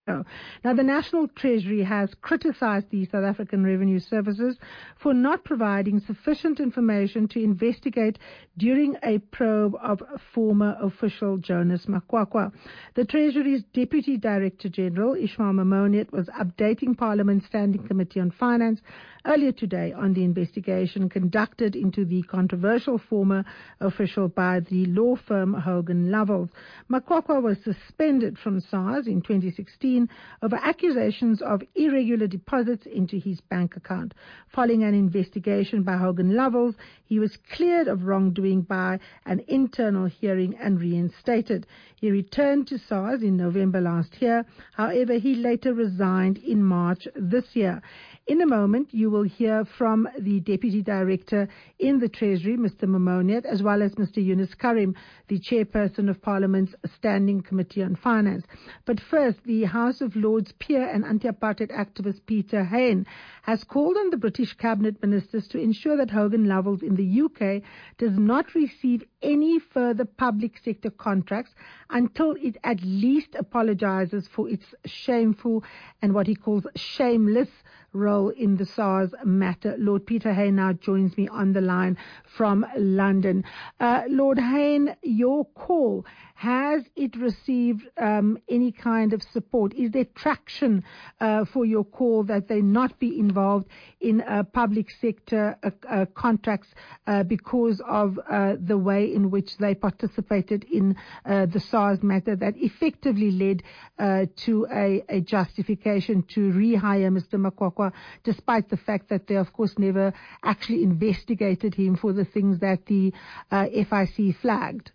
Now, the National Treasury has criticized the South African Revenue Services for not providing sufficient information to investigate during a probe of former official Jonas Makwakwa. The Treasury's Deputy Director General, Ishmael Mamoniet, was updating Parliament's Standing Committee on Finance earlier today on the investigation conducted into the controversial former official by the law firm Hogan Lovells. Makwakwa was suspended from SARS in 2016 over accusations of irregular deposits into his bank account. Following an investigation by Hogan Lovells, he was cleared of wrongdoing by an internal hearing and reinstated. He returned to SARS in November last year. However, he later resigned in March this year. In a moment, you will hear from the Deputy Director in the Treasury, Mr. Mamoniet, as well as Mr. Yunus Karim, the Chairperson of Parliament's Standing Committee on Finance. But first, the House of Lords peer and anti-apartheid activist Peter Hain has called on the British Cabinet Ministers to ensure that Hogan Lovells in the UK does not receive any further public sector contracts until it at least apologizes for its shameful and what he calls shameless role in the SARS matter. Lord Peter Hain now joins me on the line from London. Lord Hain, your call, has it received any kind of support? Is there traction for your call that they not be involved in public sector contracts because of the way in which they participated in the SARS matter that effectively led to a justification to rehire Mr. Makwakwa, despite the fact that they, of course, never actually investigated him for the things that the FIC flagged?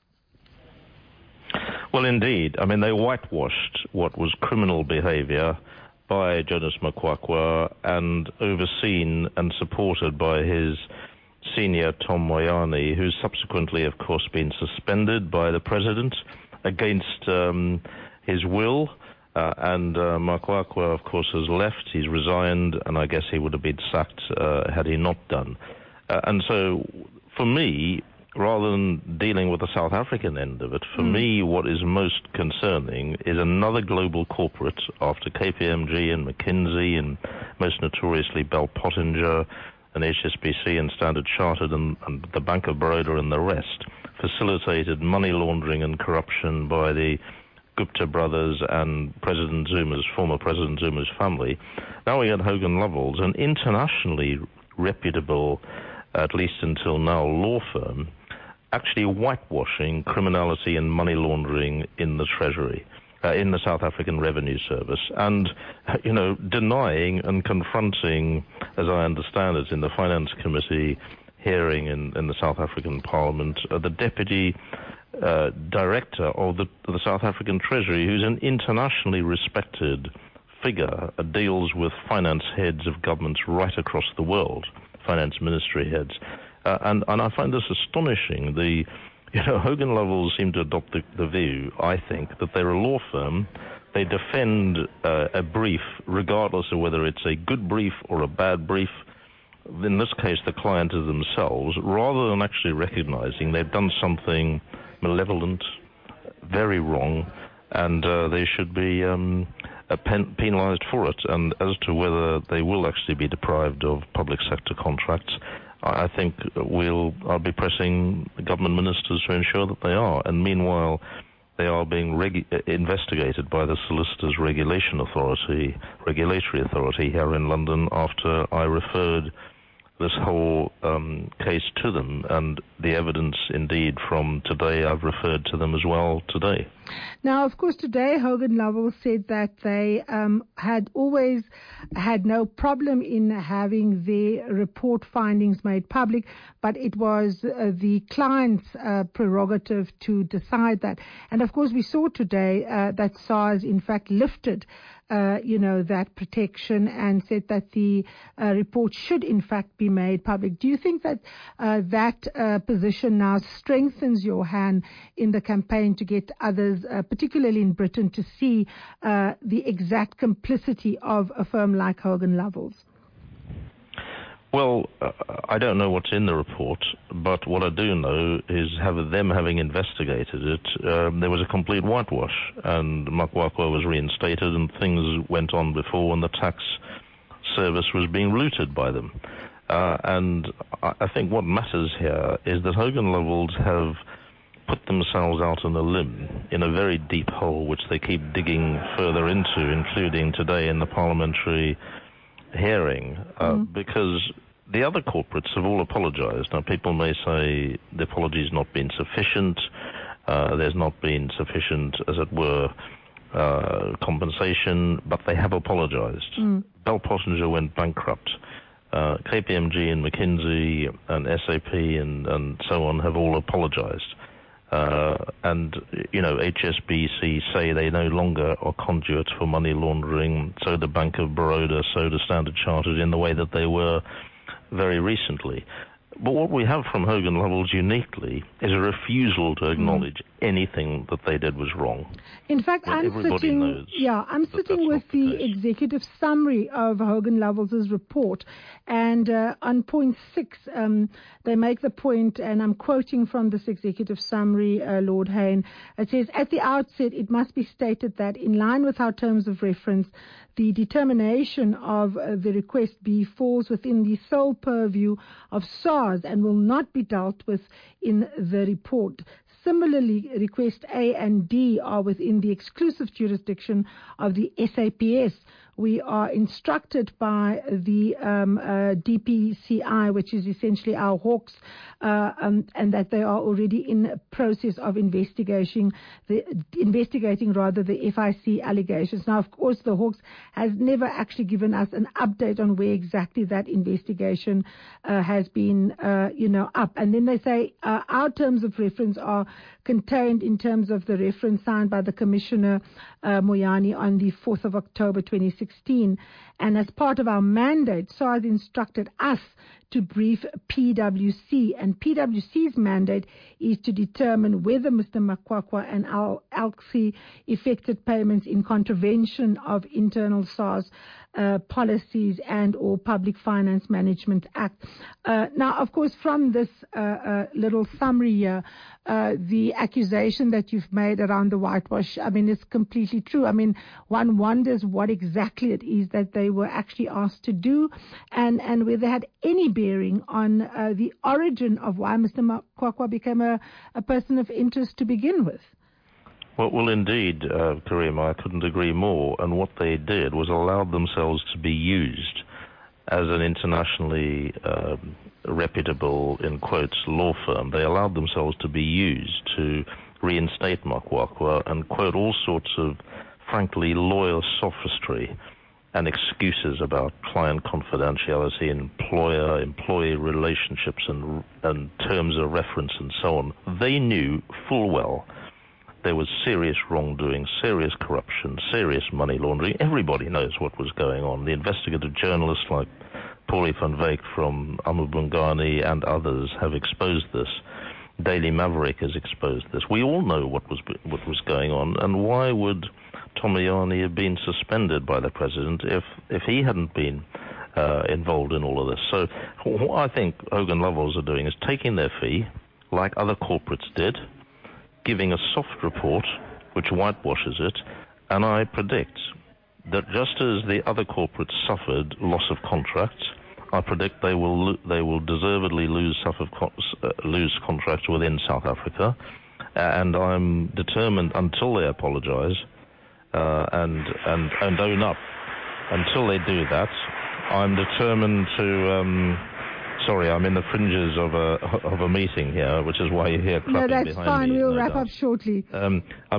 Well, indeed. I mean, they whitewashed what was criminal behavior by Jonas Makwakwa and overseen and supported by his senior Tom Moyane, who's subsequently, of course, been suspended by the president against his will. And Makwakwa, of course, has left. He's resigned, and I guess he would have been sacked had he not done. And so, for me, rather than dealing with the South African end of it, for me, what is most concerning is another global corporate after KPMG and McKinsey and most notoriously Bell Pottinger and HSBC and Standard Chartered and the Bank of Baroda and the rest facilitated money laundering and corruption by the Gupta brothers and former President Zuma's family. Now we had Hogan Lovells, an internationally reputable, at least until now, law firm, actually whitewashing criminality and money laundering in the Treasury, in the South African Revenue Service, and, denying and confronting, as I understand it, in the Finance Committee hearing in the South African Parliament, the Deputy Director of the South African Treasury, who's an internationally respected figure, deals with finance heads of governments right across the world, finance ministry heads. And I find this astonishing. Hogan Lovells seem to adopt the view, I think, that they're a law firm. They defend a brief, regardless of whether it's a good brief or a bad brief. In this case, the client is themselves, rather than actually recognizing they've done something malevolent, very wrong, and they should be penalized for it. And as to whether they will actually be deprived of public sector contracts, I think I'll be pressing government ministers to ensure that they are. And meanwhile, they are being investigated by the Solicitors Regulatory Authority here in London after I referred this whole case to them, and the evidence indeed from today, I've referred to them as well today. Now, of course, today Hogan Lovells said that they had always had no problem in having their report findings made public, but it was the client's prerogative to decide that. And of course, we saw today that SARS in fact lifted that protection and said that the report should in fact be made public. Do you think that that position now strengthens your hand in the campaign to get others, particularly in Britain, to see the exact complicity of a firm like Hogan Lovells? Well, I don't know what's in the report, but what I do know is having investigated it, there was a complete whitewash, and Makwakwa was reinstated, and things went on before, and the tax service was being looted by them. And I think what matters here is that Hogan Lovells have put themselves out on a limb in a very deep hole, which they keep digging further into, including today in the parliamentary hearing, because the other corporates have all apologized. Now, people may say the apology's not been sufficient, there's not been sufficient, as it were, compensation, but they have apologized. Bell Pottinger went bankrupt. KPMG and McKinsey and SAP and so on have all apologized. And, HSBC say they no longer are conduits for money laundering, so the Bank of Baroda, so the Standard Chartered, in the way that they were very recently. But what we have from Hogan Lovells uniquely is a refusal to acknowledge anything that they did was wrong. In fact, I'm sitting with the executive summary of Hogan Lovells' report, and on point 6, they make the point, and I'm quoting from this executive summary, Lord Hayne. It says, at the outset, it must be stated that in line with our terms of reference, the determination of the request B falls within the sole purview of SARS and will not be dealt with in the report. Similarly, request A and D are within the exclusive jurisdiction of the SAPS. We are instructed by the DPCI, which is essentially our Hawks, and that they are already in a process of investigating the FIC allegations. Now, of course, the Hawks has never actually given us an update on where exactly that investigation has been, up. And then they say our terms of reference are contained in terms of the reference signed by the Commissioner Moyane on the 4th of October 2016. And as part of our mandate, SARS instructed us to brief PwC, and PwC's mandate is to determine whether Mr. Makwakwa and ALCI effected payments in contravention of internal SARS policies and or Public Finance Management Act. Now, of course, from this little summary here, the accusation that you've made around the whitewash, is completely true. One wonders what exactly it is that they were actually asked to do, and whether they had any bearing on the origin of why Mr. Makwakwa became a person of interest to begin with. Well, indeed, Karima, I couldn't agree more. And what they did was allowed themselves to be used as an internationally reputable, in quotes, law firm. They allowed themselves to be used to reinstate Makwakwa and quote all sorts of, frankly, lawyer sophistry and excuses about client confidentiality, employer-employee relationships and terms of reference and so on. They knew full well there was serious wrongdoing, serious corruption, serious money laundering. Everybody knows what was going on. The investigative journalists like Paulie van Wyk from Amubungani and others have exposed this. Daily Maverick has exposed this. We all know what was going on, and why would Tom Moyane have been suspended by the president if he hadn't been involved in all of this? So what I think Hogan Lovells are doing is taking their fee, like other corporates did, giving a soft report which whitewashes it, and I predict that just as the other corporates suffered loss of contracts, I predict they will deservedly lose contracts within South Africa, and I'm determined until they apologise and own up. Until they do that, I'm determined to. Sorry, I'm in the fringes of a meeting here, which is why you hear clapping behind me. No, that's fine. We'll wrap up shortly. I'm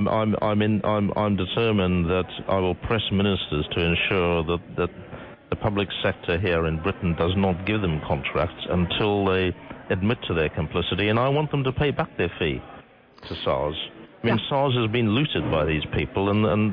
determined that I will press ministers to ensure that the public sector here in Britain does not give them contracts until they admit to their complicity, and I want them to pay back their fee to SARS. SARS has been looted by these people,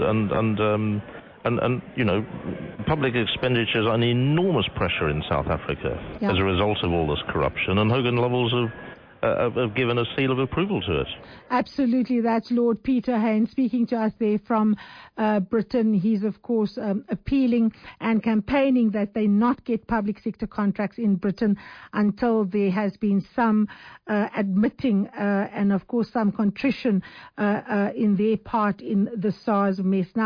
and public expenditures are an enormous pressure in South Africa as a result of all this corruption. And Hogan Lovells have given a seal of approval to it. Absolutely. That's Lord Peter Hain speaking to us there from Britain. He's, of course, appealing and campaigning that they not get public sector contracts in Britain until there has been some admitting and, of course, some contrition in their part in the SARS mess. Now,